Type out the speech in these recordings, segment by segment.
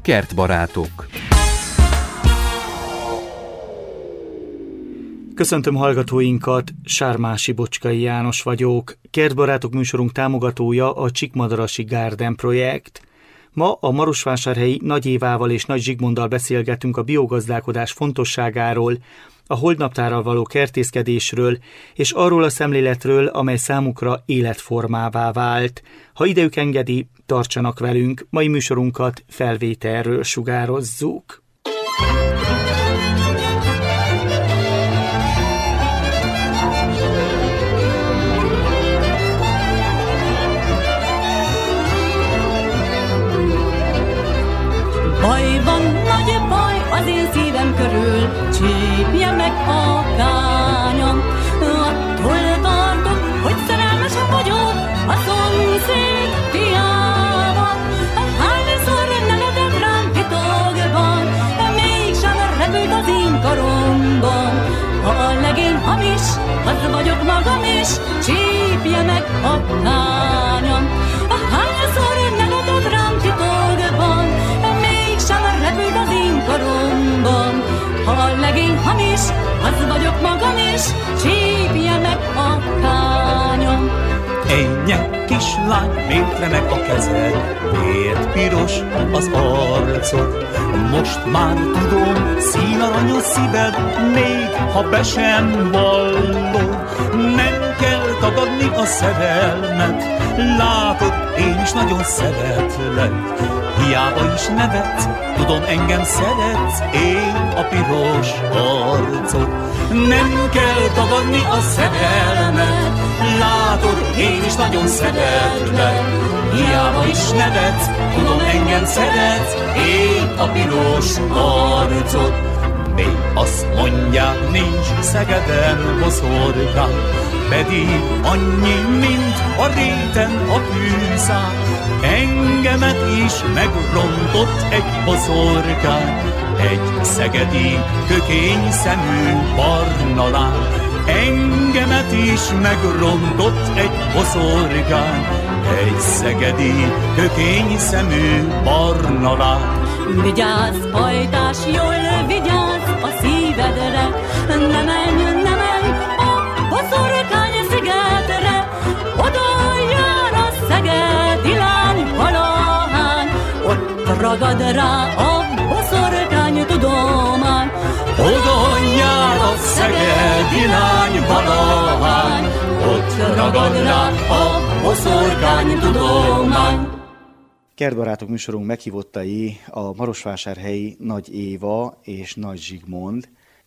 Kertbarátok. Köszöntöm hallgatóinkat, Sármási Bocskai János vagyok. Kertbarátok műsorunk támogatója a Csíkmadarasi Garden projekt. Ma a marosvásárhelyi Nagy Évával és Nagy Zsigmonddal beszélgetünk a biogazdálkodás fontosságáról, a holdnaptárral való kertészkedésről és arról a szemléletről, amely számukra életformává vált. Ha idejük engedi, tartsanak velünk, mai műsorunkat felvételről sugározzuk. Baj van, nagy baj az én szívem körül, csípje meg a kányom. Attól tartok, hogy szerelmesem vagyok a szomszéd fiával. Hányszor nevetett rám titokban, mégsem repült az én karomban. Ha a legény hamis, az vagyok magam is, csípje meg a kányom. Hányszor nevetett rám titokban, repült az én karomban. Ha a legény hamis, az vagyok magam is, csípje meg a kányom. Ennyi kislány, miért remeg a kezed, miért piros az arcod? Most már tudom, színaranyos szíved, még ha be sem vallod. Nem kell tagadni a szerelmet, látod, én is nagyon szeretlek. Hiába is nevetsz, tudom, engem szeretsz, én a piros arcod. Nem kell tagadni a szerelmet, látod, én is nagyon szeretlek. Hiába is nevetsz, tudom, engem szeretsz, én a piros arcod. Még azt mondják, nincs Szegeden boszorkány, pedig annyi, mint a réten a fűszál. Engemet is megrontott egy boszorkány, egy szegedi kökény szemű barna lány. Engemet is megrontott egy boszorkány, egy szegedi kökény szemű barna lány. Vigyázz, pajtás, jól vigyázz a szívedre, ne menj a boszorkány szigetre. Oda jár a szegedi lány valahány, ott ragad rá a boszorkány tudomány. Oda jár a szegedi lány valahány, ott ragad rá a boszorkány tudomány. Kertbarátok műsorunk meghívottai a marosvásárhelyi Nagy Éva és Nagy Zsigmond,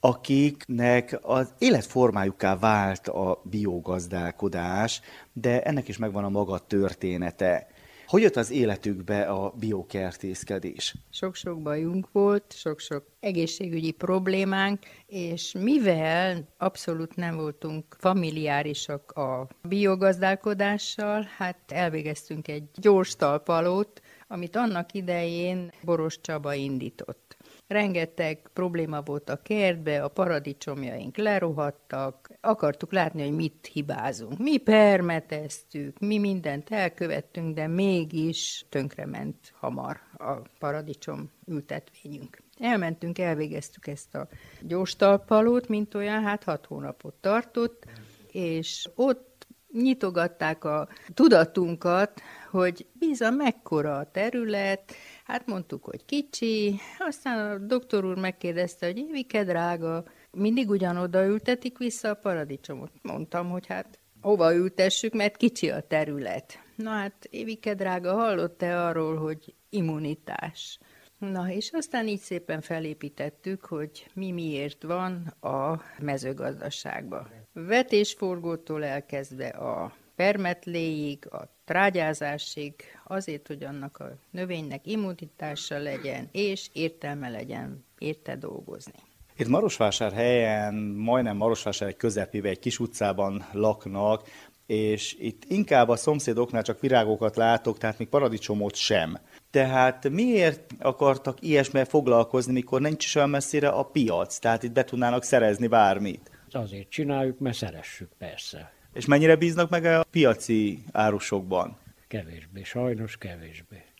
akiknek az életformájukká vált a biogazdálkodás, de ennek is megvan a maga története. Hogy jött az életükbe a biokertészkedés? Sok-sok bajunk volt, sok-sok egészségügyi problémánk, és mivel abszolút nem voltunk familiárisak a biogazdálkodással, hát elvégeztünk egy gyors talpalót, amit annak idején Boros Csaba indított. Rengeteg probléma volt a kertbe, a paradicsomjaink lerohadtak, akartuk látni, hogy mit hibázunk. Mi permeteztük, mi mindent elkövettünk, de mégis tönkrement hamar a paradicsom ültetvényünk. Elmentünk, elvégeztük ezt a gyors talpalót, mint olyan, 6 hónapot tartott, és ott nyitogatták a tudatunkat, hogy bizony mekkora a terület, hát mondtuk, hogy kicsi, aztán a doktor úr megkérdezte, hogy Évike drága, mindig ugyanoda ültetik vissza a paradicsomot. Mondtam, hogy hát hova ültessük, mert kicsi a terület. Na hát Évike drága, hallott-e arról, hogy immunitás? Na, és aztán így szépen felépítettük, hogy mi miért van a mezőgazdaságban. Vetésforgótól elkezdve a permetléig, a trágyázásig, azért, hogy annak a növénynek immunitása legyen, és értelme legyen érte dolgozni. Itt Marosvásárhelyen, majdnem Marosvásárhely közepébe egy kis utcában laknak, és itt inkább a szomszédoknál csak virágokat látok, tehát még paradicsomot sem. Tehát miért akartak ilyesmivel foglalkozni, mikor nincs is olyan messzire a piac? Tehát itt be tudnának szerezni bármit. Azért csináljuk, mert szeressük persze. És mennyire bíznak meg a piaci árusokban? Kevésbé, sajnos kevésbé.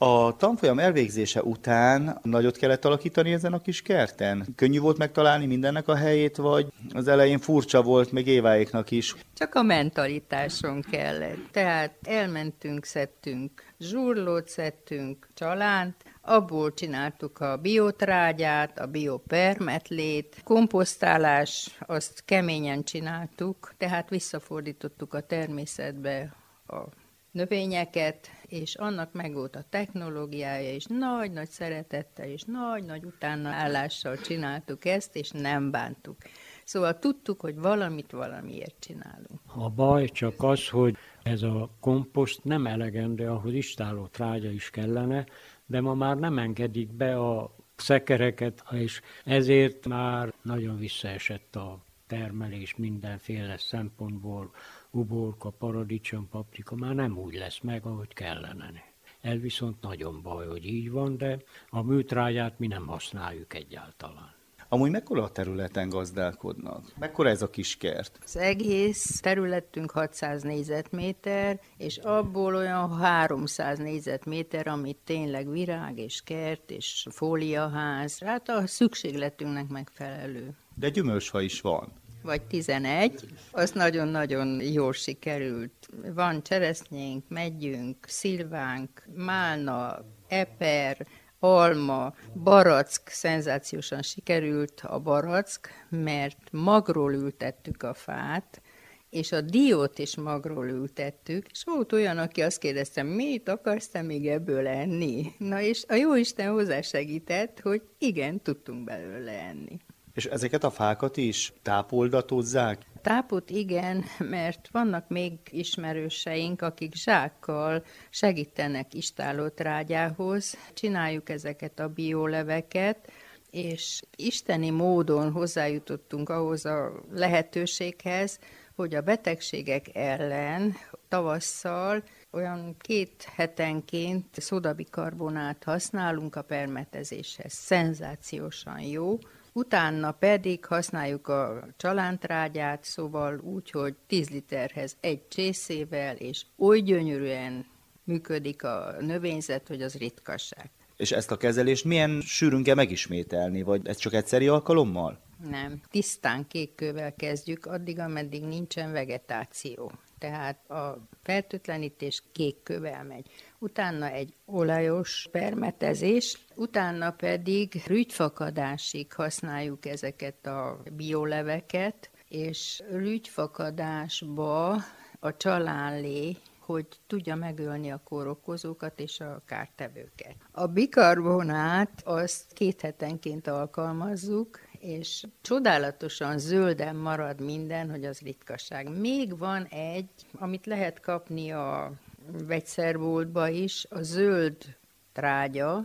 A tanfolyam elvégzése után nagyot kellett alakítani ezen a kis kerten? Könnyű volt megtalálni mindennek a helyét, vagy az elején furcsa volt, még Éváéknak is? Csak a mentalitáson kellett. Tehát elmentünk, szedtünk zsurlót, szedtünk csalánt, abból csináltuk a biotrágyát, a biopermetlét, komposztálás, azt keményen csináltuk, tehát visszafordítottuk a természetbe a növényeket, és annak megvolt a technológiája, és nagy-nagy szeretettel, és nagy-nagy utánaállással csináltuk ezt, és nem bántuk. Szóval tudtuk, hogy valamiért csinálunk. A baj csak az, hogy ez a komposzt nem elegendő, ahhoz istáló trágya is kellene, de ma már nem engedik be a szekereket, és ezért már nagyon visszaesett a termelés mindenféle szempontból, uborka, paradicsom, paprika már nem úgy lesz meg, ahogy kellene. Ez viszont nagyon baj, hogy így van, de a műtrágyát mi nem használjuk egyáltalán. Amúgy mekkora a területen gazdálkodnak? Mekkora ez a kis kert? Az egész területünk 600 négyzetméter, és abból olyan 300 négyzetméter, amit tényleg virág és kert és fóliaház, hát a szükségletünknek megfelelő. De gyümölcsfa is van. Vagy 11, az nagyon-nagyon jól sikerült. Van cseresznyénk, meggyünk, szilvánk, málna, eper, alma, barack, szenzációsan sikerült a barack, mert magról ültettük a fát, és a diót is magról ültettük, és volt olyan, aki azt kérdezte, mit akarsz te még ebből enni? Na és a jóisten hozzásegített, hogy igen, tudtunk belőle enni. És ezeket a fákat is tápoldatozzák? Tápot igen, mert vannak még ismerőseink, akik zsákkal segítenek istálótrágyához. Csináljuk ezeket a bioleveket, és isteni módon hozzájutottunk ahhoz a lehetőséghez, hogy a betegségek ellen tavasszal olyan 2 hetenként szódabikarbonát használunk a permetezéshez. Szenzációsan jó. Utána pedig használjuk a csalántrágyát, szóval úgy, hogy 10 literhez 1 csészével, és oly gyönyörűen működik a növényzet, hogy az ritkaság. És ezt a kezelést milyen sűrűn kell megismételni, vagy ez csak egyszeri alkalommal? Nem, tisztán kékkővel kezdjük, addig, ameddig nincsen vegetáció. Tehát a fertőtlenítés kékkővel megy. Utána egy olajos permetezés, utána pedig rügyfakadásig használjuk ezeket a bioleveket, és rügyfakadásba a csalánlé, hogy tudja megölni a kórokozókat és a kártevőket. A bikarbonát azt 2 hetenként alkalmazzuk, és csodálatosan zölden marad minden, hogy az ritkaság. Még van egy, amit lehet kapni a vegyszerboltba is, a zöld trágya,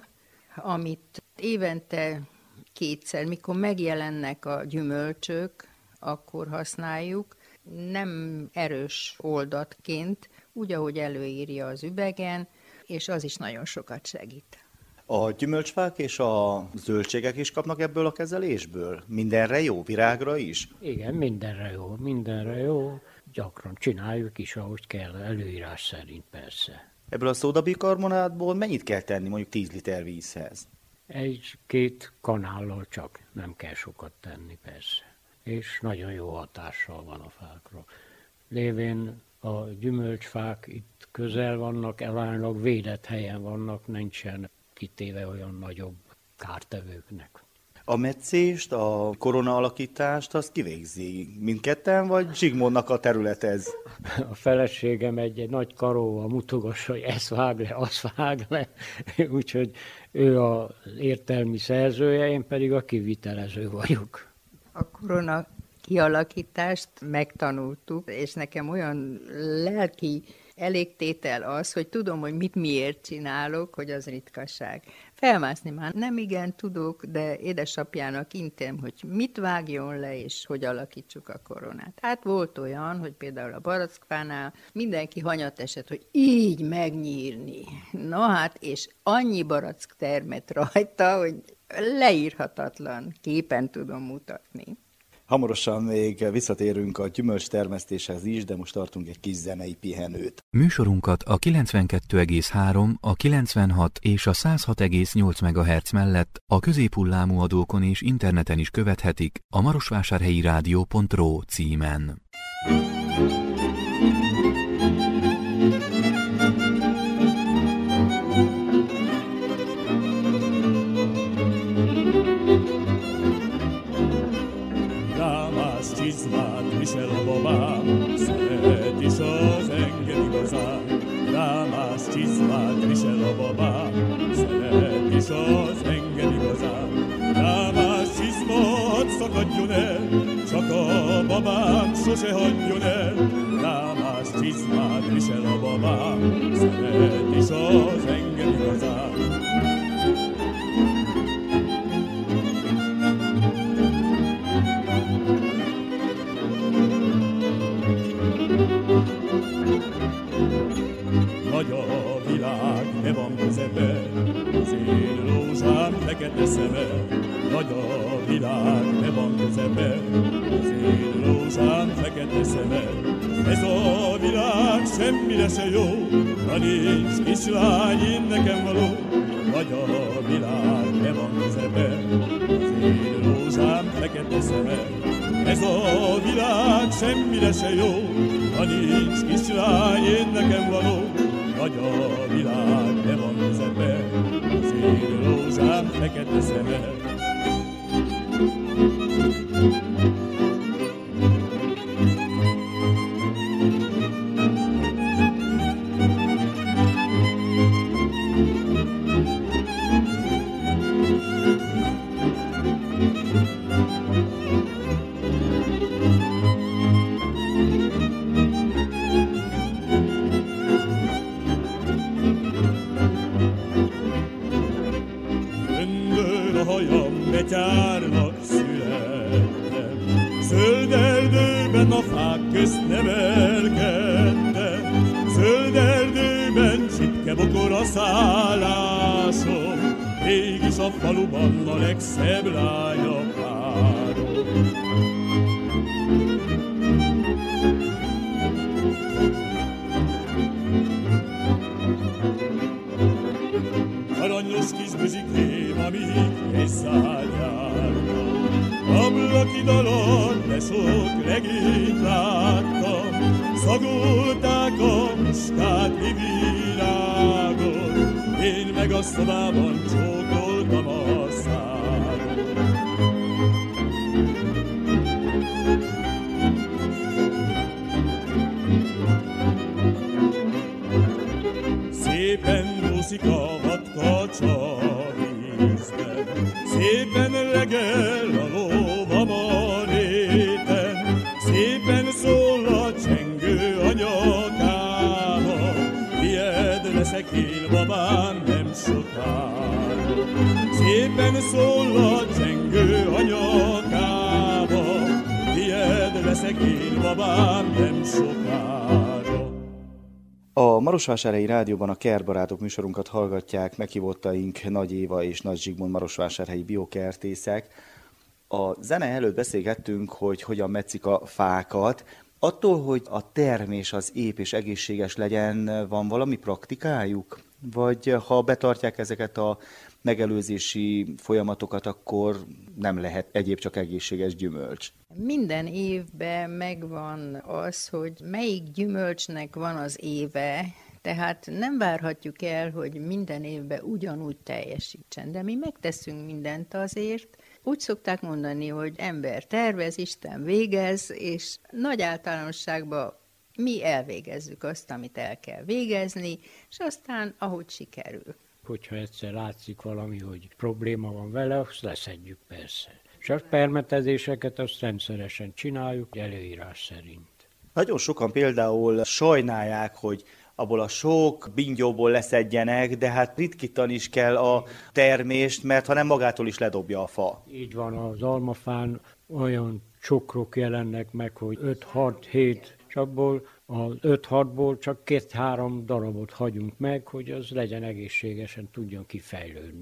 amit évente 2-szer, mikor megjelennek a gyümölcsök, akkor használjuk, nem erős oldatként, úgy, ahogy előírja az üvegen, és az is nagyon sokat segít. A gyümölcsfák és a zöldségek is kapnak ebből a kezelésből? Mindenre jó? Virágra is? Igen, mindenre jó. Gyakran csináljuk is, ahogy kell, előírás szerint persze. Ebből a szódabikarbonátból mennyit kell tenni mondjuk 10 liter vízhez? 1-2 kanállal csak, nem kell sokat tenni persze. És nagyon jó hatással van a fákra. Lévén a gyümölcsfák itt közel vannak, aránylag védett helyen vannak, nincsen kitéve olyan nagyobb kártevőknek. A metszést, a korona alakítást, azt kivégzi mindketten, vagy Zsigmondnak a terület ez? A feleségem egy nagy karóval mutogassa, hogy ezt vág le, azt vág le, úgyhogy ő az értelmi szerzője, én pedig a kivitelező vagyok. A korona kialakítást megtanultuk, és nekem olyan lelki elégtétel az, hogy tudom, hogy mit miért csinálok, hogy az ritkaság. Felmászni már nem igen tudok, de édesapjának intem, hogy mit vágjon le, és hogy alakítsuk a koronát. Hát volt olyan, hogy például a barackfánál mindenki hanyat esett, hogy így megnyírni. Na hát, és annyi barack termett rajta, hogy leírhatatlan képen tudom mutatni. Hamarosan még visszatérünk a gyümölcstermesztéshez is, de most tartunk egy kis zenei pihenőt. Műsorunkat a 92,3, a 96 és a 106,8 MHz mellett a középhullámú adókon és interneten is követhetik a marosvásárhelyi-rádió.ro címen. Csizmát visel a babám, szeret is az engem igazán. Rámás csizmát visel a babám, szeret is az engem igazán. Rámás csizma hadd szakadjon el, csak a babám sose hagyjon el. Rámás csizmát visel a babám, szeret is az engem igazán. Nagy a világ, ne van közepe, az én rózsám fekete szeme. Nagy a világ, ne van közepe, az én rózsám fekete szeme. Ez a világ semmire se jó, ha nincs kislány, én nekem való. Nagy a világ, ne van közepe, az én rózsám fekete szeme. Ez a világ semmire se jó, ha nincs kislány, én nekem való. Nagy a világ, ne van közepe, az én rózsám fekete szeme. Betyárnak születtem, zöld erdőben a fák közt nevelkedtem, zöld erdőben csipke bokor a szállásom, mégis a faluban a legszebb lány a párom. Aranyos kis buzsikém, amíg egy szárnyáltam, ablakidalon de sok regényt láttam, szagolták a muskátli virágot, én meg a szobában csókoltam a szágot. Szépen úszik a vadkacsa vízben, szépen regel a lóvam a réten, szépen szól a csengő a nyakába, tied leszek én, babám, nem sokára. Szépen szól a csengő a nyakába, tied leszek én, babám, nem sokára. A Marosvásárhelyi Rádióban a Kertbarátok műsorunkat hallgatják, meghívottaink Nagy Éva és Nagy Zsigmond marosvásárhelyi biokertészek. A zene előtt beszélgettünk, hogy hogyan metszik a fákat. Attól, hogy a termés az ép és egészséges legyen, van valami praktikájuk? Vagy ha betartják ezeket a megelőzési folyamatokat, akkor nem lehet egyéb csak egészséges gyümölcs? Minden évben megvan az, hogy melyik gyümölcsnek van az éve, tehát nem várhatjuk el, hogy minden évben ugyanúgy teljesítsen, de mi megteszünk mindent azért. Úgy szokták mondani, hogy ember tervez, Isten végez, és nagy általánosságban mi elvégezzük azt, amit el kell végezni, és aztán ahogy sikerül. Hogyha egyszer látszik valami, hogy probléma van vele, azt leszedjük persze. És a permetezéseket azt rendszeresen csináljuk, előírás szerint. Nagyon sokan például sajnálják, hogy abból a sok bingyóból leszedjenek, de hát ritkítani is kell a termést, mert ha nem magától is ledobja a fa. Így van, az almafán olyan csokrok jelennek meg, hogy 5-6-7, és abból az 5-6-ból csak 2-3 darabot hagyunk meg, hogy az legyen egészségesen, tudjon kifejlődni.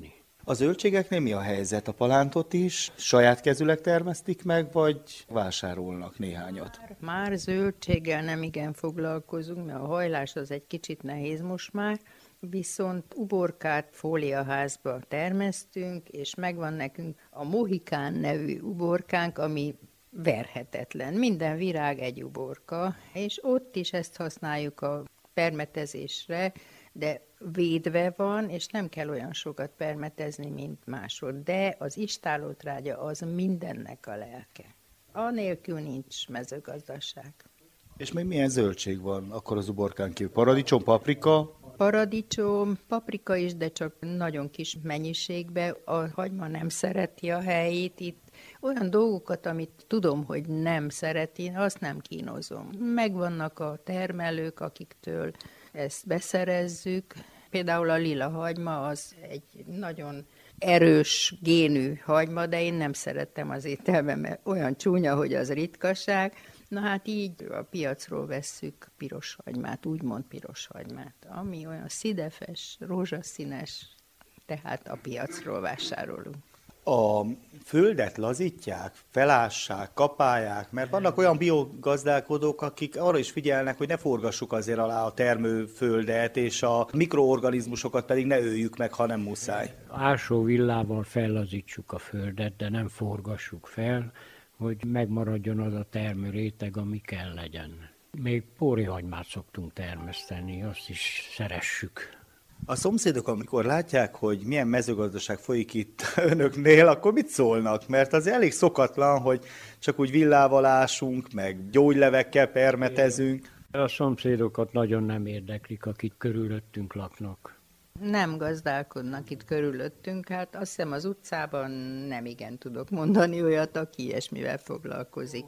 A zöldségeknél mi a helyzet? A palántot is saját kezűleg termesztik meg, vagy vásárolnak néhányat? Már zöldséggel nem igen foglalkozunk, mert a hajlás az egy kicsit nehéz most már, viszont uborkát fóliaházba termesztünk, és megvan nekünk a Mohikán nevű uborkánk, ami verhetetlen. Minden virág egy uborka, és ott is ezt használjuk a permetezésre, de védve van, és nem kell olyan sokat permetezni, mint máshol. De az istállótrágya az mindennek a lelke. Anélkül nincs mezőgazdaság. És még milyen zöldség van akkor az uborkán kívül? Paradicsom, paprika? Paradicsom, paprika is, de csak nagyon kis mennyiségben. A hagyma nem szereti a helyét itt. Olyan dolgokat, amit tudom, hogy nem szereti, azt nem kínozom. Megvannak a termelők, akiktől ezt beszerezzük. Például a lila hagyma az egy nagyon erős génű hagyma, de én nem szerettem az ételben, mert olyan csúnya, hogy az ritkaság. Na hát így a piacról vesszük piros hagymát, úgymond piros hagymát, ami olyan szidefes, rózsaszínes, tehát a piacról vásárolunk. A földet lazítják, felássák, kapálják, mert vannak olyan biogazdálkodók, akik arra is figyelnek, hogy ne forgassuk azért alá a termőföldet, és a mikroorganizmusokat pedig ne öljük meg, ha nem muszáj. Ásóvillával fellazítsuk a földet, de nem forgassuk fel, hogy megmaradjon az a termőréteg, ami kell legyen. Még pórihagymát szoktunk termeszteni, azt is szeressük. A szomszédok, amikor látják, hogy milyen mezőgazdaság folyik itt önöknél, akkor mit szólnak? Mert az elég szokatlan, hogy csak úgy villával ásunk, meg gyógylevekkel permetezünk. A szomszédokat nagyon nem érdeklik, akik körülöttünk laknak. Nem gazdálkodnak itt körülöttünk, hát azt hiszem az utcában nem igen tudok mondani olyat, aki ilyesmivel foglalkozik.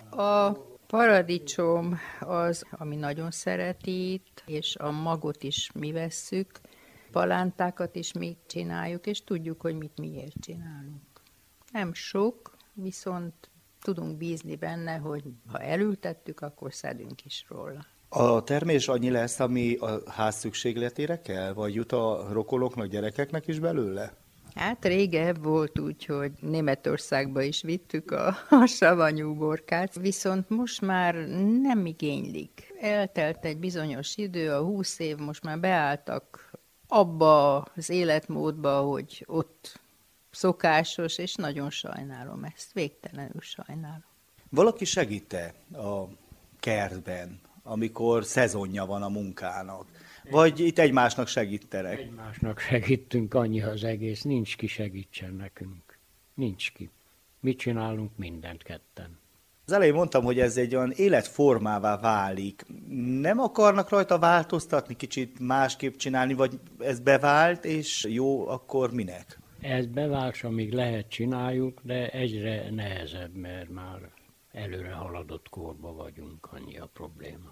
A paradicsom az, ami nagyon szereti itt, és a magot is mi vesszük, palántákat is mi csináljuk, és tudjuk, hogy mit miért csinálunk. Nem sok, viszont tudunk bízni benne, hogy ha elültettük, akkor szedünk is róla. A termés annyi lesz, ami a ház szükségletére kell, vagy jut a rokonoknak, gyerekeknek is belőle? Hát régebb volt úgy, hogy Németországba is vittük a savanyú uborkát, viszont most már nem igénylik. Eltelt egy bizonyos idő, a 20 év most már beálltak abba az életmódba, hogy ott szokásos, és nagyon sajnálom ezt, végtelenül sajnálom. Valaki segít-e a kertben, amikor szezonja van a munkának? Vagy itt egymásnak segítenek? Egymásnak segítünk, annyi az egész, nincs ki segítsen nekünk. Nincs ki. Mit csinálunk? Mindent ketten. Az elején mondtam, hogy ez egy olyan életformává válik. Nem akarnak rajta változtatni, kicsit másképp csinálni, vagy ez bevált, és jó, akkor minek? Ez bevált, amíg lehet csináljuk, de egyre nehezebb, mert már előre haladott korba vagyunk, annyi a probléma.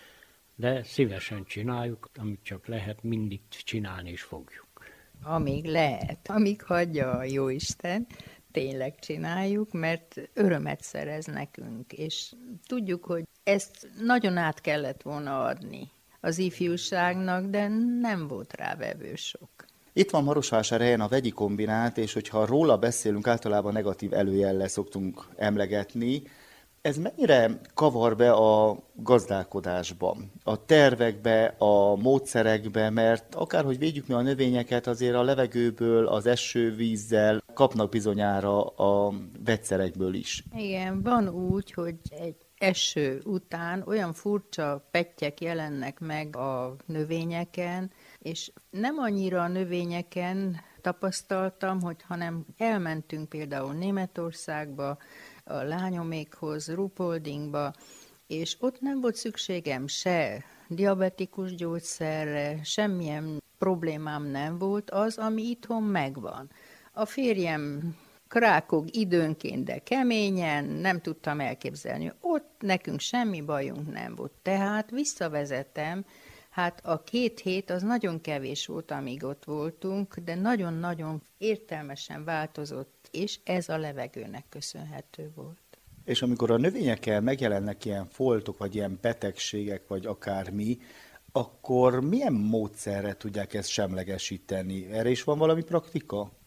De szívesen csináljuk, amit csak lehet, mindig csinálni is fogjuk. Amíg lehet, amíg hagyja a Jóisten, tényleg csináljuk, mert örömet szerez nekünk, és tudjuk, hogy ezt nagyon át kellett volna adni az ifjúságnak, de nem volt rá vevő sok. Itt van Marosvásárhelyen a vegyi kombinát, és hogyha róla beszélünk, általában negatív előjellel szoktunk emlegetni. Ez mennyire kavar be a gazdálkodásba, a tervekbe, a módszerekbe, mert akárhogy védjük mi a növényeket, azért a levegőből, az esővízzel kapnak bizonyára a vegyszerekből is. Igen, van úgy, hogy egy eső után olyan furcsa pettyek jelennek meg a növényeken, és nem annyira a növényeken tapasztaltam, hanem elmentünk például Németországba, a lányomékhoz, Ruhpoldingba, és ott nem volt szükségem se diabetikus gyógyszerre, semmilyen problémám nem volt, az, ami itthon megvan. A férjem krákog időnként, de keményen, nem tudtam elképzelni. Ott nekünk semmi bajunk nem volt. Tehát visszavezetem, hát a 2 hét az nagyon kevés volt, amíg ott voltunk, de nagyon-nagyon értelmesen változott, és ez a levegőnek köszönhető volt. És amikor a növényekkel megjelennek ilyen foltok, vagy ilyen betegségek, vagy akármi, akkor milyen módszerre tudják ezt semlegesíteni? Erre is van valami praktika?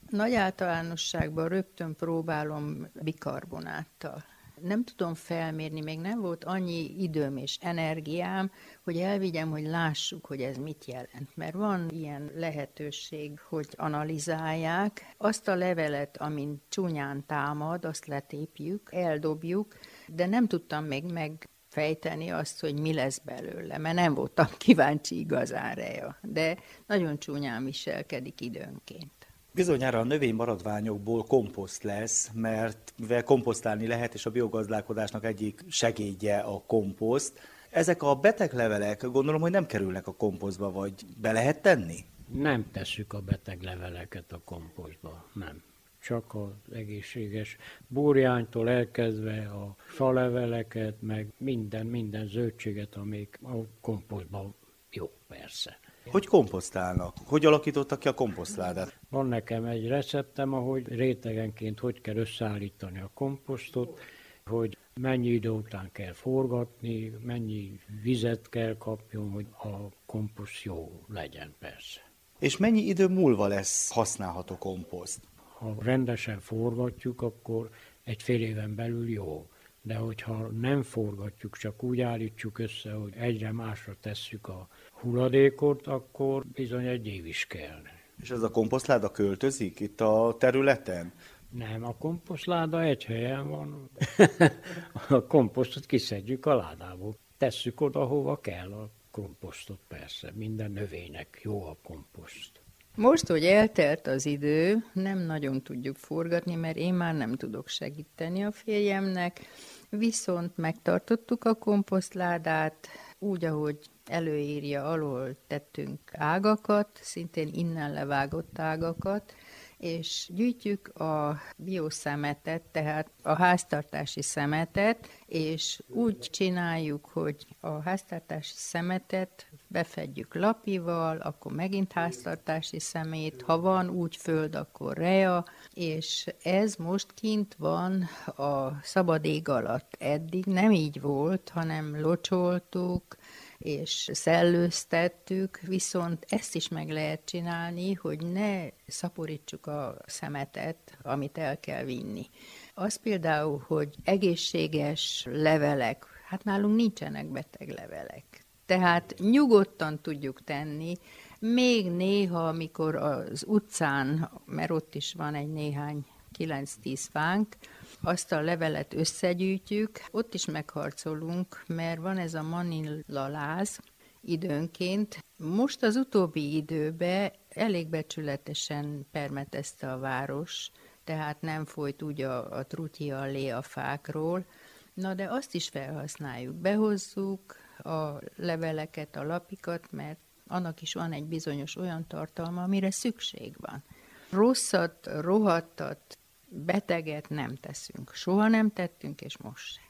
Nagy általánosságban rögtön próbálom bikarbonáttal. Nem tudom felmérni, még nem volt annyi időm és energiám, hogy elvigyem, hogy lássuk, hogy ez mit jelent. Mert van ilyen lehetőség, hogy analizálják. Azt a levelet, amin csúnyán támad, azt letépjük, eldobjuk, de nem tudtam még megfejteni azt, hogy mi lesz belőle, mert nem voltam kíváncsi igazán rá. De nagyon csúnyán viselkedik időnként. Bizonyára a növénymaradványokból komposzt lesz, mert mivel komposztálni lehet, és a biogazdálkodásnak egyik segédje a komposzt. Ezek a beteg levelek, gondolom, hogy nem kerülnek a komposztba, vagy be lehet tenni? Nem tesszük a beteg leveleket a komposztba, nem. Csak az egészséges búrjánytól elkezdve a faleveleket, meg minden zöldséget, amik a komposztban jó, persze. Hogy komposztálnak? Hogy alakítottak ki a komposztládát? Van nekem egy receptem, ahogy rétegenként hogy kell összeállítani a komposztot, hogy mennyi idő után kell forgatni, mennyi vizet kell kapjon, hogy a komposzt jó legyen, persze. És mennyi idő múlva lesz használható komposzt? Ha rendesen forgatjuk, akkor egy fél éven belül jó. De hogyha nem forgatjuk, csak úgy állítjuk össze, hogy egyre másra tesszük a hulladékot, akkor bizony egy év is kell. És ez a komposztláda költözik itt a területen? Nem, a komposztláda egy helyen van. A komposztot kiszedjük a ládából. Tesszük oda, hova kell a komposztot, persze. Minden növénynek jó a komposzt. Most, hogy eltelt az idő, nem nagyon tudjuk forgatni, mert én már nem tudok segíteni a férjemnek, viszont megtartottuk a komposztládát, úgy, ahogy előírja, alól tettünk ágakat, szintén innen levágott ágakat, és gyűjtjük a bioszemetet, tehát a háztartási szemetet, és úgy csináljuk, hogy a háztartási szemetet befedjük lapival, akkor megint háztartási szemét, ha van úgy föld, akkor rea, és ez most kint van a szabad ég alatt. Eddig nem így volt, hanem locsoltuk, és szellőztettük, viszont ezt is meg lehet csinálni, hogy ne szaporítsuk a szemetet, amit el kell vinni. Az például, hogy egészséges levelek, hát nálunk nincsenek beteg levelek. Tehát nyugodtan tudjuk tenni, még néha, amikor az utcán, mert ott is van egy néhány 9-10 fánk, azt a levelet összegyűjtjük, ott is megharcolunk, mert van ez a manilaláz időnként. Most az utóbbi időben elég becsületesen permetezte a város, tehát nem folyt úgy a trutyi allé a fákról, na de azt is felhasználjuk, behozzuk a leveleket, a lapikat, mert annak is van egy bizonyos olyan tartalma, amire szükség van. Rosszat, rohadtat, beteget nem teszünk. Soha nem tettünk, és most sem.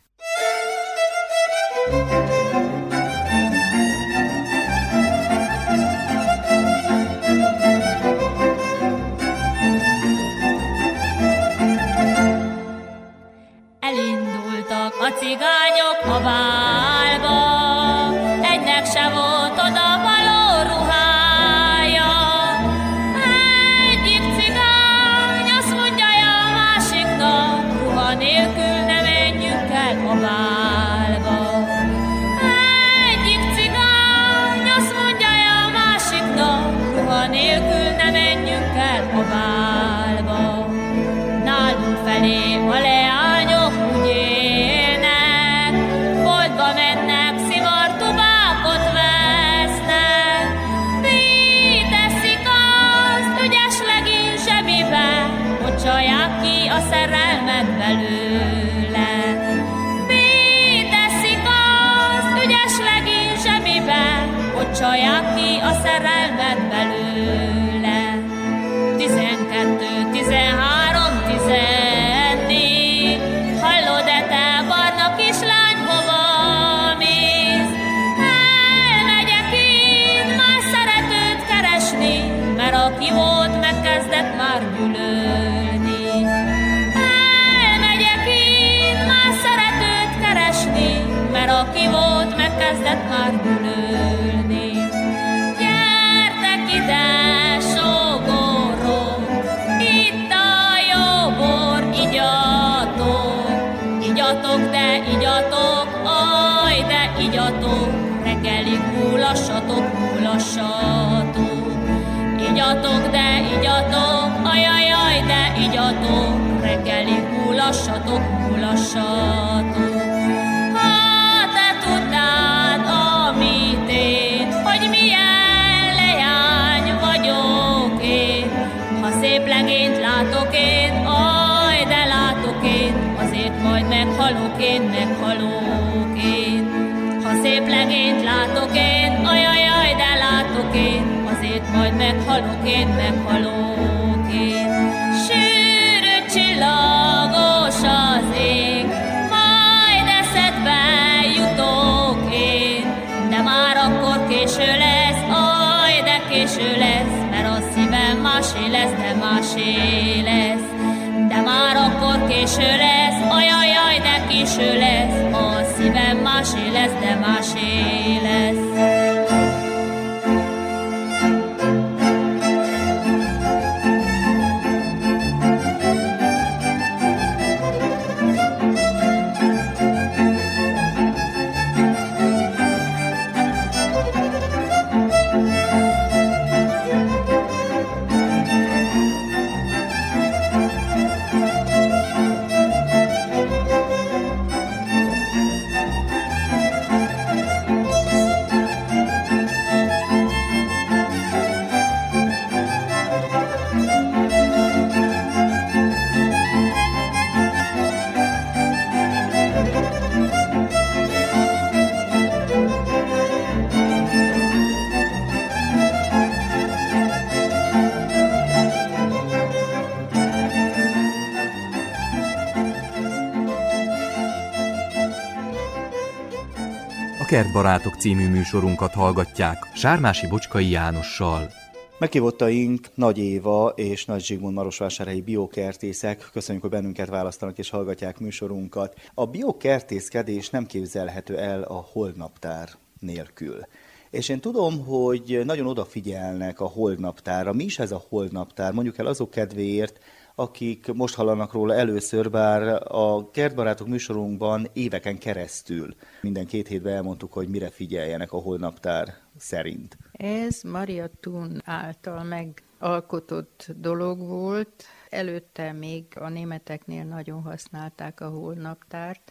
Elindultak a cigányok a bálba, egynek se volt oda való ruhája. Egyik cigány azt mondja a másiknak, ruha nélkül ne menjünk el a bálba. Egyik cigány azt mondja a másiknak, ruha nélkül ne menjünk el a bálba. Nálunk felé a leányok úgy élnek, boltba mennek, szivartubákot vesznek. Mi teszik azt, ügyesleg zsebibe, hogy csalják ki a szerelmet belőle. Mi teszik azt, ügyesleg zsebibe, hogy csalják ki a szerelmet belőle. 12, 13, 14, hallod-e te, barna kislány, hova mész? Elmegyek én más szeretőt keresni, mert aki volt, megkezdett már gyűlölni. Elmegyek én más szeretőt keresni, mert aki volt, megkezdett már gyűlölni. Gyertek ide, igyatok, reggelig húlassatok, húlassatok. Igyatok, de igyatok, ajajaj, de igyatok, reggelig húlassatok, húlassatok. Ha te tudnád, amit én, hogy milyen leány vagyok én, ha szép legényt látok én, aj, de látok én, azért majd meghalok én, meghalok én. Ha szép legényt látok én, ajajaj, de látok én, azért majd meghalok én, meghalok én. Sűrű csillagos az ég, majd eszedbe jutok én, de már akkor késő lesz, aj, de késő lesz, mert a szívem másé lesz, de másé lesz. De már akkor késő lesz, ajajaj, de késő lesz, a szívem másé lesz, de másé lesz. Kertbarátok című műsorunkat hallgatják Sármási Bocskai Jánossal. Meghívottaink Nagy Éva és Nagy Zsigmond marosvásárhelyi biokertészek. Köszönjük, hogy bennünket választanak és hallgatják műsorunkat. A biokertészkedés nem képzelhető el a holdnaptár nélkül. És én tudom, hogy nagyon odafigyelnek a holdnaptárra. Mi is ez a holdnaptár? Mondjuk el azok kedvéért, akik most hallanak róla először, bár a Kertbarátok műsorunkban éveken keresztül minden 2 hétben elmondtuk, hogy mire figyeljenek a holdnaptár szerint. Ez Maria Thun által megalkotott dolog volt. Előtte még a németeknél nagyon használták a holdnaptárt,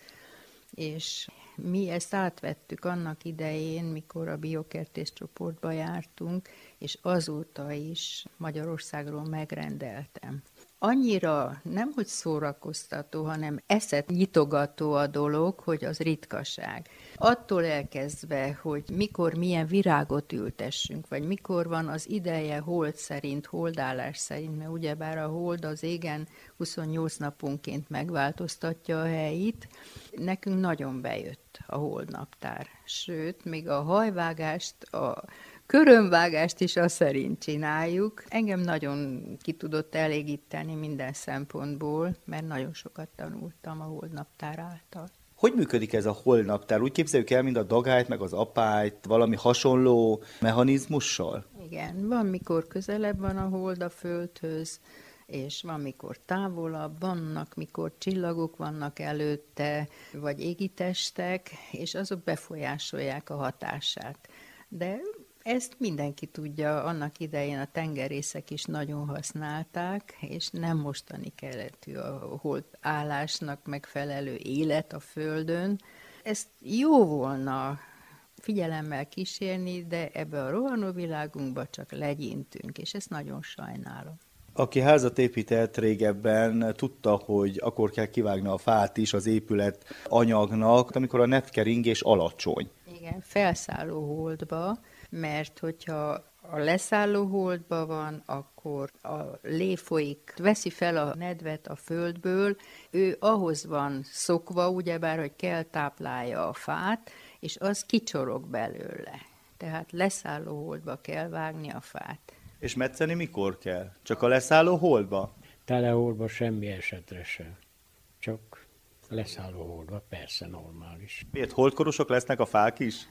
és mi ezt átvettük annak idején, mikor a biokertész csoportba jártunk, és azóta is Magyarországról megrendeltem. Annyira nem, hogy szórakoztató, hanem eszet nyitogató a dolog, hogy az ritkaság. Attól elkezdve, hogy mikor milyen virágot ültessünk, vagy mikor van az ideje hold szerint, holdállás szerint, mert ugyebár a hold az égen 28 naponként megváltoztatja a helyét, nekünk nagyon bejött a holdnaptár. Sőt, még a hajvágást, a körömvágást is azt szerint csináljuk. Engem nagyon ki tudott elégíteni minden szempontból, mert nagyon sokat tanultam a holdnaptár által. Hogy működik ez a holdnaptár? Úgy képzeljük el, mint a dagályt, meg az apályt, valami hasonló mechanizmussal? Igen, van, mikor közelebb van a hold a földhöz, és van, mikor távolabb, vannak, mikor csillagok vannak előtte, vagy égitestek, és azok befolyásolják a hatását. De ezt mindenki tudja, annak idején a tengerészek is nagyon használták, és nem mostani keletű a holdállásnak megfelelő élet a Földön. Ezt jó volna figyelemmel kísérni, de ebbe a rohanó világunkba csak legyintünk, és ezt nagyon sajnálom. Aki házat épített régebben, tudta, hogy akkor kell kivágni a fát is az épület anyagnak, amikor a netkeringés alacsony. Igen, felszálló holdba, mert hogyha a leszálló holdba van, akkor a lé folyik, veszi fel a nedvet a földből, ő ahhoz van szokva, ugyebár, hogy kell táplálja a fát, és az kicsorog belőle. Tehát leszálló holdba kell vágni a fát. És metszeni mikor kell? Csak a leszálló holdba? Teleholdba semmi esetre sem. Csak leszálló holdba, persze normális. Miért holdkorosok lesznek a fák is?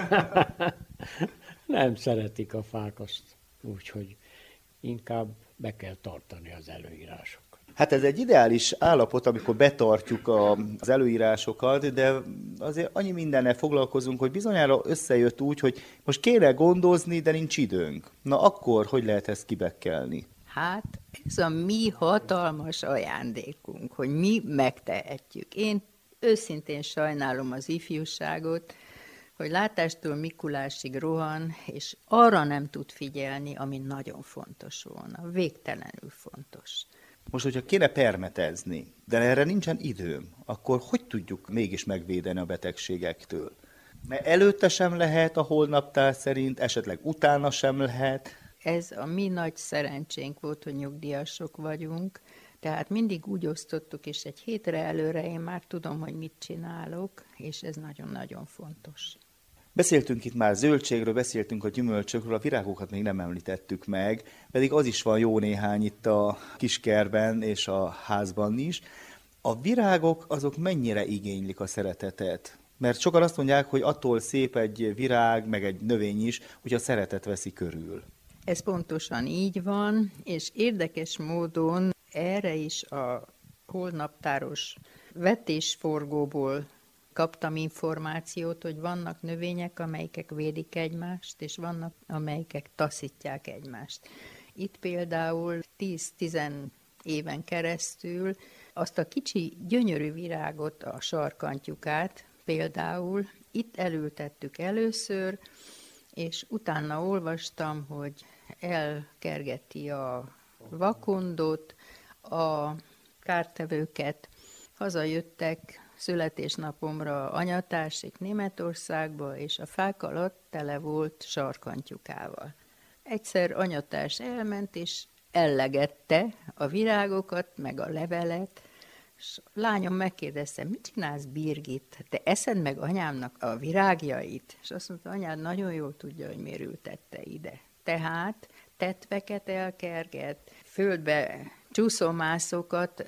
Nem szeretik a fák azt, úgyhogy inkább be kell tartani az előírásokat. Hát ez egy ideális állapot, amikor betartjuk az előírásokat, de azért annyi mindennel foglalkozunk, hogy bizonyára összejött úgy, hogy most kéne gondozni, de nincs időnk. Na akkor hogy lehet ezt kibekkelni? Hát ez a mi hatalmas ajándékunk, hogy mi megtehetjük. Én őszintén sajnálom az ifjúságot, hogy látástól Mikulásig rohan, és arra nem tud figyelni, ami nagyon fontos volna, végtelenül fontos. Most, hogyha kéne permetezni, de erre nincsen időm, akkor hogy tudjuk mégis megvédeni a betegségektől? Mert előtte sem lehet a holnaptár szerint, esetleg utána sem lehet. Ez a mi nagy szerencsénk volt, hogy nyugdíjasok vagyunk, tehát mindig úgy osztottuk, és egy hétre előre én már tudom, hogy mit csinálok, és ez nagyon-nagyon fontos. Beszéltünk itt már zöldségről, beszéltünk a gyümölcsökről, a virágokat még nem említettük meg, pedig az is van jó néhány itt a kiskertben és a házban is. A virágok azok mennyire igénylik a szeretetet? Mert sokan azt mondják, hogy attól szép egy virág, meg egy növény is, hogy a szeretet veszi körül. Ez pontosan így van, és érdekes módon erre is a holnaptáros vetésforgóból kaptam információt, hogy vannak növények, amelyek védik egymást, és vannak, amelyek taszítják egymást. Itt például 10-10 éven keresztül azt a kicsi gyönyörű virágot, a sarkantyukát például itt elültettük először, és utána olvastam, hogy elkergeti a vakondot, a kártevőket. Hazajöttek születésnapomra anyatársik Németországba, és a fák alatt tele volt sarkantyukával. Egyszer anyatárs elment, és ellegette a virágokat, meg a levelet, és a lányom megkérdezte, mit csinálsz, Birgit? Te eszed meg anyámnak a virágjait? És azt mondta, anyád nagyon jól tudja, hogy miért ültette ide. Tehát tetveket elkerget, földbe csúszómászokat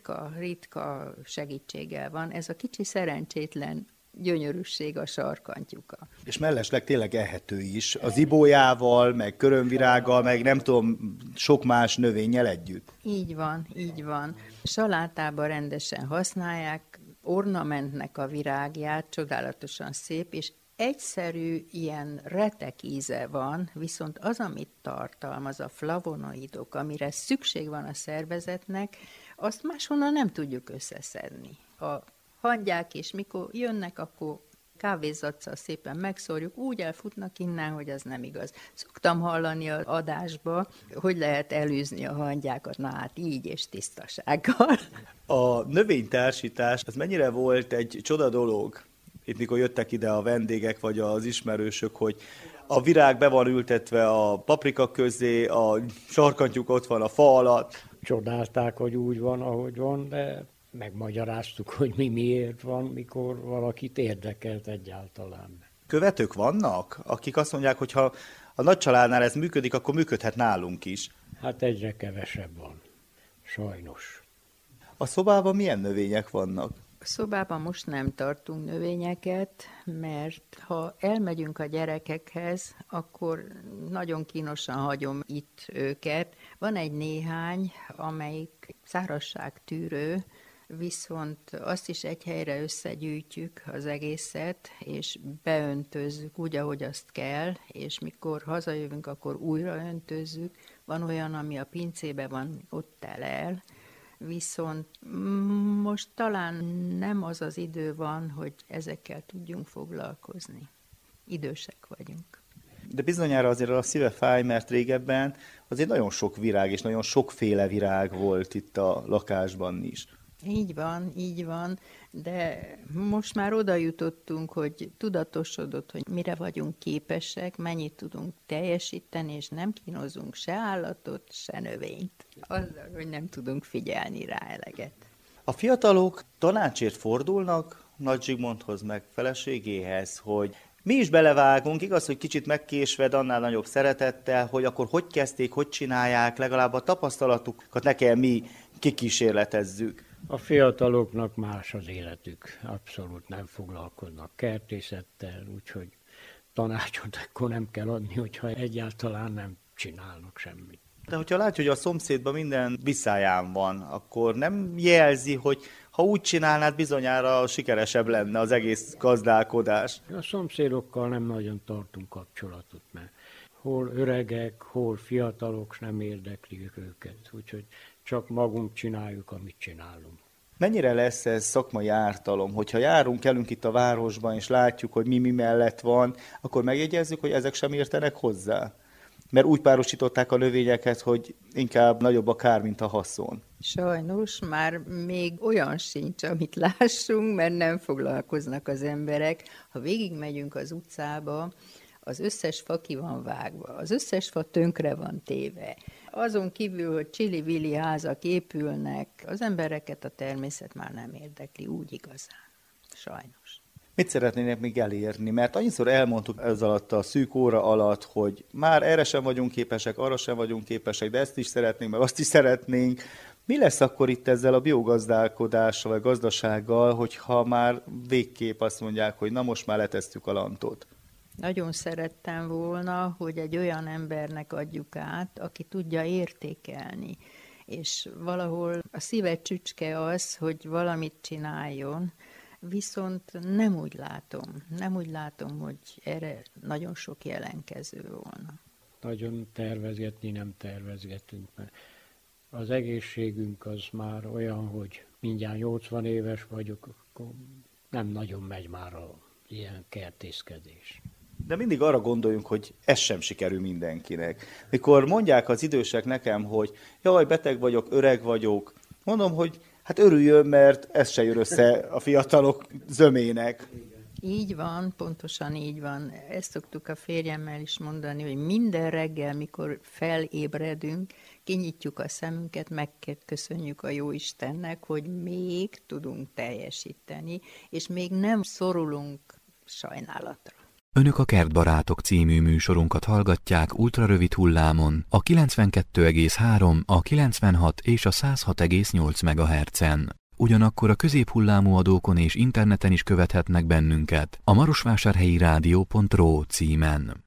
ritka segítséggel van. Ez a kicsi szerencsétlen gyönyörűség a sarkantyuka. És mellesleg tényleg ehető is, az ibójával, meg körömvirággal, meg nem tudom, sok más növényel együtt. Így van, így van. Salátában rendesen használják, ornamentnek a virágját, csodálatosan szép, és egyszerű ilyen retek íze van, viszont az, amit tartalmaz, a flavonoidok, amire szükség van a szervezetnek, azt máshonnan nem tudjuk összeszedni. A hangyák is, mikor jönnek, akkor kávézaccal szépen megszórjuk, úgy elfutnak innen, hogy az nem igaz. Szoktam hallani az adásba, hogy lehet elűzni a hangyákat, na hát így és tisztasággal. A növénytársítás, az mennyire volt egy csoda dolog? Itt mikor jöttek ide a vendégek, vagy az ismerősök, hogy a virág be van ültetve a paprika közé, a sarkantyúk ott van a fa alatt. Csodálták, hogy úgy van, ahogy van, de megmagyaráztuk, hogy miért van, mikor valakit érdekelt egyáltalán. Követők vannak, akik azt mondják, hogy ha a nagy családnál ez működik, akkor működhet nálunk is. Hát egyre kevesebb van, sajnos. A szobában milyen növények vannak? A szobában most nem tartunk növényeket, mert ha elmegyünk a gyerekekhez, akkor nagyon kínosan hagyom itt őket. Van egy néhány, amelyik szárazságtűrő, viszont azt is egy helyre összegyűjtjük az egészet, és beöntözzük úgy, ahogy azt kell, és mikor hazajövünk, akkor újra öntözzük. Van olyan, ami a pincébe van, ott telel, viszont most talán nem az az idő van, hogy ezekkel tudjunk foglalkozni. Idősek vagyunk. De bizonyára azért a szíve fáj, mert régebben azért nagyon sok virág és nagyon sokféle virág volt itt a lakásban is. Így van, de most már oda jutottunk, hogy tudatosodott, hogy mire vagyunk képesek, mennyit tudunk teljesíteni, és nem kínozunk se állatot, se növényt. Azzal, hogy nem tudunk figyelni rá eleget. A fiatalok tanácsért fordulnak Nagy Zsigmondhoz, meg feleségéhez, hogy mi is belevágunk, igaz, hogy kicsit megkésve, de annál nagyobb szeretettel, hogy akkor hogy kezdték, hogy csinálják, legalább a tapasztalatukat ne kell mi kikísérletezzük. A fiataloknak más az életük, abszolút nem foglalkoznak kertészettel, úgyhogy tanácsot akkor nem kell adni, hogyha egyáltalán nem csinálnak semmit. De hogyha látja, hogy a szomszédban minden viszályán van, akkor nem jelzi, hogy ha úgy csinálnád, bizonyára sikeresebb lenne az egész gazdálkodás. A szomszédokkal nem nagyon tartunk kapcsolatot, mert hol öregek, hol fiatalok, nem érdekli őket. Úgyhogy csak magunk csináljuk, amit csinálunk. Mennyire lesz ez szakmai ártalom? Hogyha elünk itt a városban, és látjuk, hogy mi mellett van, akkor megjegyezzük, hogy ezek sem értenek hozzá? Mert úgy párosították a növényeket, hogy inkább nagyobb a kár, mint a haszon. Sajnos már még olyan sincs, amit lássunk, mert nem foglalkoznak az emberek. Ha végigmegyünk az utcába, az összes fa ki van vágva, az összes fa tönkre van téve. Azon kívül, hogy csili-vili házak épülnek, az embereket a természet már nem érdekli úgy igazán. Sajnos. Mit szeretnének még elérni? Mert annyiszor elmondtuk ez alatt a szűk óra alatt, hogy már erre sem vagyunk képesek, arra sem vagyunk képesek, de ezt is szeretnénk, meg azt is szeretnénk. Mi lesz akkor itt ezzel a biogazdálkodással, vagy gazdasággal, hogyha már végképp azt mondják, hogy na most már letesztük a lantot? Nagyon szerettem volna, hogy egy olyan embernek adjuk át, aki tudja értékelni. És valahol a szíve csücske az, hogy valamit csináljon, viszont nem úgy látom, hogy erre nagyon sok jelenkező volna. Nagyon tervezgetni nem tervezgetünk, mert az egészségünk az már olyan, hogy mindjárt 80 éves vagyok, akkor nem nagyon megy már ilyen kertészkedés. De mindig arra gondoljunk, hogy ez sem sikerül mindenkinek. Mikor mondják az idősek nekem, hogy jaj, beteg vagyok, öreg vagyok, mondom, hogy hát örüljön, mert ez se jön össze a fiatalok zömének. Így van, pontosan így van. Ezt szoktuk a férjemmel is mondani, hogy minden reggel, mikor felébredünk, kinyitjuk a szemünket, megköszönjük a Jóistennek, hogy még tudunk teljesíteni, és még nem szorulunk sajnálatra. Önök a Kertbarátok című műsorunkat hallgatják ultrarövid hullámon, a 92,3, a 96 és a 106,8 MHz-en. Ugyanakkor a középhullámú adókon és interneten is követhetnek bennünket a marosvásárhelyi rádió.ro címen.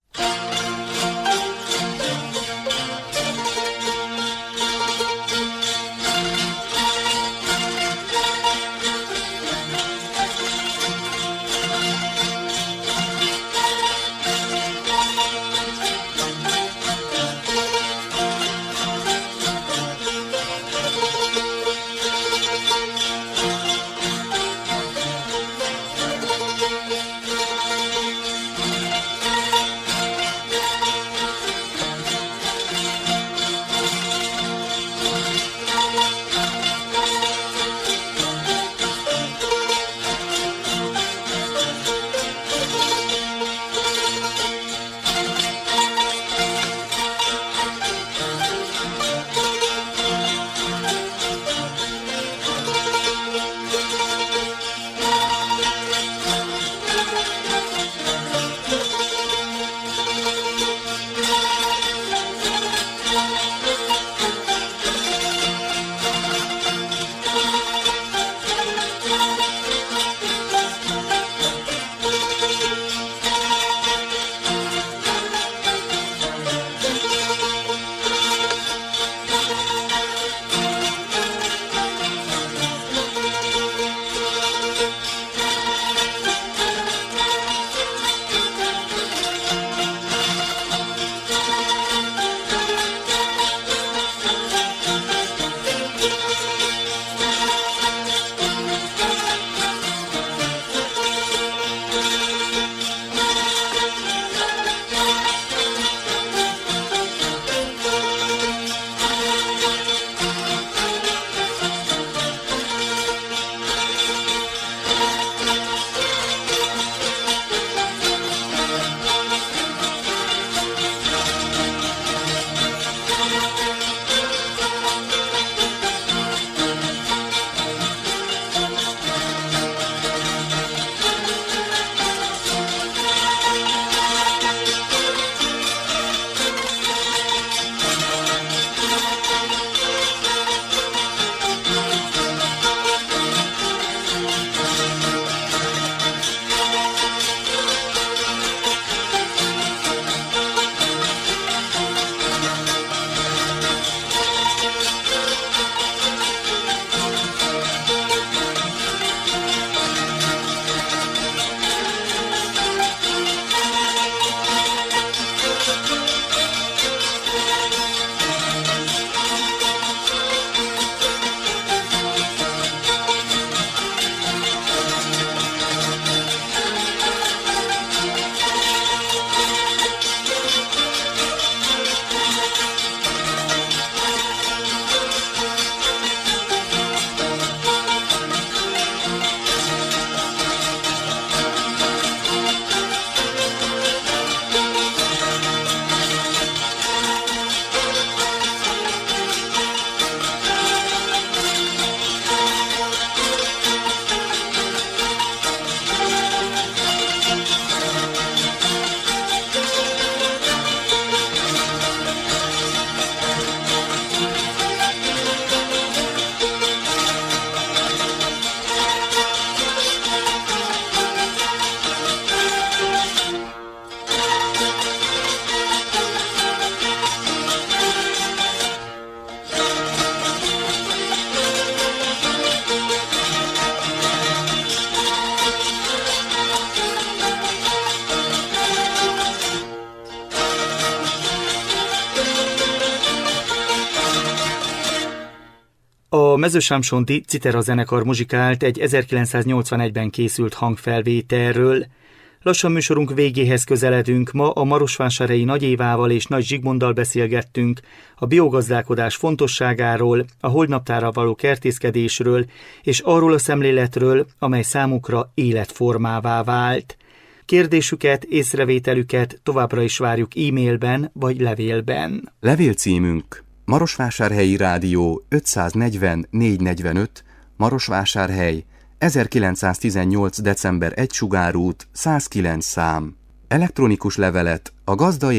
A Mezősámsonti Citera zenekar muzsikált egy 1981-ben készült hangfelvételről. Lassan műsorunk végéhez közeledünk. Ma a marosvásárhelyi Nagy Évával és Nagy Zsigmonddal beszélgettünk a biogazdálkodás fontosságáról, a holdnaptárral való kertészkedésről és arról a szemléletről, amely számukra életformává vált. Kérdésüket, észrevételüket továbbra is várjuk e-mailben vagy levélben. Levélcímünk: Marosvásárhelyi Rádió 540 445, Marosvásárhely, 1918. december 1 Sugárút, 109 szám. Elektronikus levelet a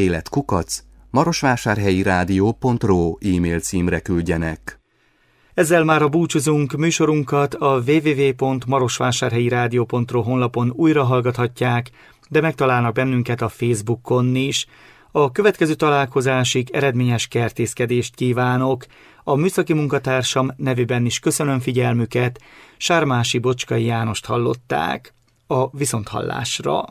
gazdaélet@marosvásárhelyirádió.ro e-mail címre küldjenek. Ezzel már a búcsúzunk. Műsorunkat a www.marosvásárhelyirádió.ro honlapon újra hallgathatják, de megtalálnak bennünket a Facebookon is. A következő találkozásig eredményes kertészkedést kívánok. A műszaki munkatársam nevében is köszönöm figyelmüket. Sármási Bocskai Jánost hallották. A viszonthallásra.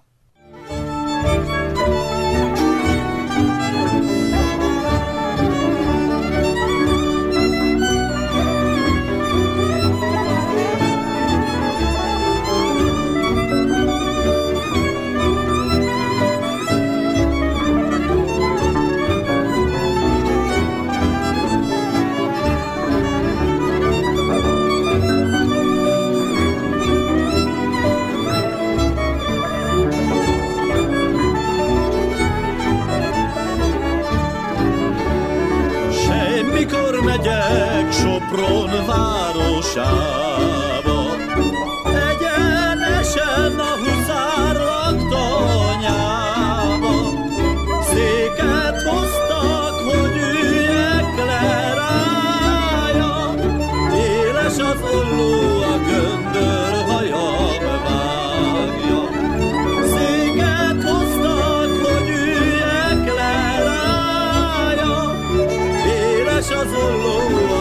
Sopron városába, egyenesen a huszár laktanyába. Széket hoztak, hogy üljek le rája, éles az olló, a göndör hajam vágja. Széket hoztak, hogy üljek le rája, éles az olló,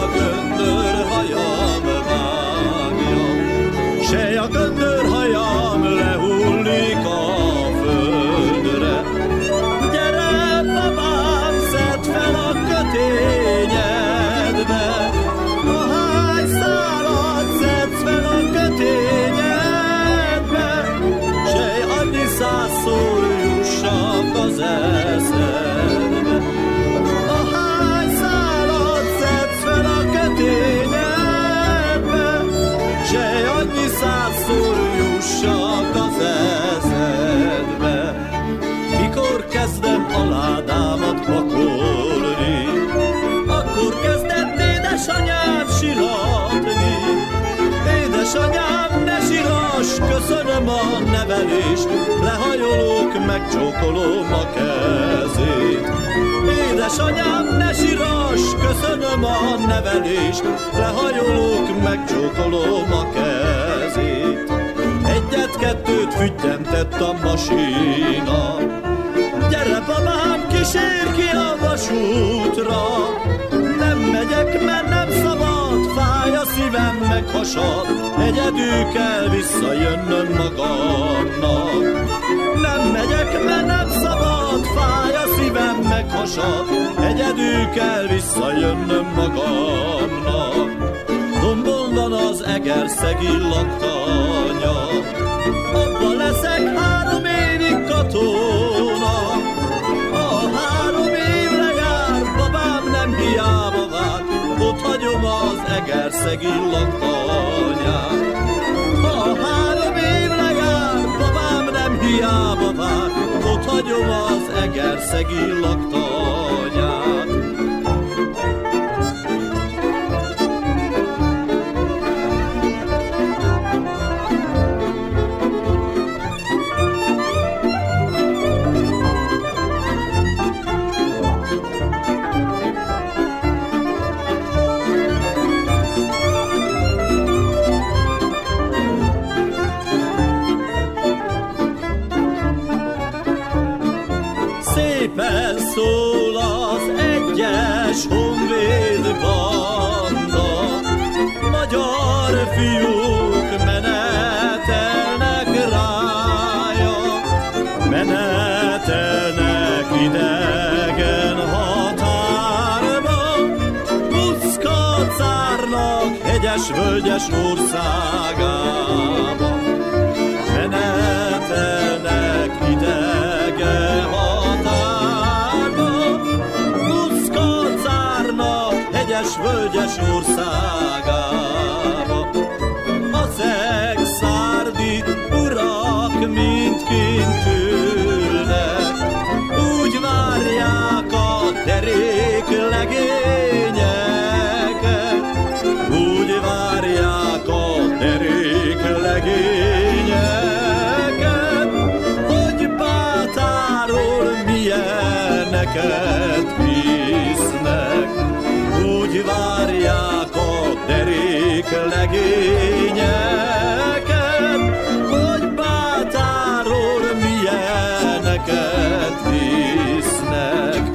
a göndörhajam lehullik a földre. Gyere, babám, szedd fel a kötényedbe, a hájszálat szedd fel a kötényedbe, sej annyi százszor jussak az eszedbe. A hájszálat szedd fel a kötényedbe, sej annyi százszor jussak az eszedbe. Mikor kezdem a ládámat pakolni, akkor kezdett édesanyám siratni. Édesanyám, ne sirass, köszönöm a nevelést, lehajolok, megcsókolom a kezét. Édesanyám, ne sirass, köszönöm a nevelést, lehajolok, megcsókolom a kezét. Egyet-kettőt füttyentett a masina, gyere babám, kísérj ki a vasútra. Nem megyek, mert nem szabad, fáj a szívem, meghasad, egyedül kell visszajönnöm magamnak. Nem megyek, mert nem szabad, fáj a szívem, meghasad, egyedül kell visszajönnöm magamnak. Dombon van az egerszegi laktanya, abba leszek 3 évig katona. A 3 év lejár, babám nem hiába vár, ott hagyom az egerszegi laktanyát. A 3 év lejár, babám nem hiába vár, ott hagyom az egerszegi laktanyát. Szépen szól az egyes honvéd banda, magyar fiúk menetelnek rája, menetelnek idegen határba, Puszka cárnak hegyes, völgyes országába. Menetelnek idege határba, buszkat zárnak hegyes, völgyes országába. A szexárdi urak mindkint ülnek, úgy várják a derék legényeket, úgy várják a derék legényeket, hogy Bátáról milyeneket visznek, úgy várják a derék legényeket, hogy Bátáról milyeneket visznek.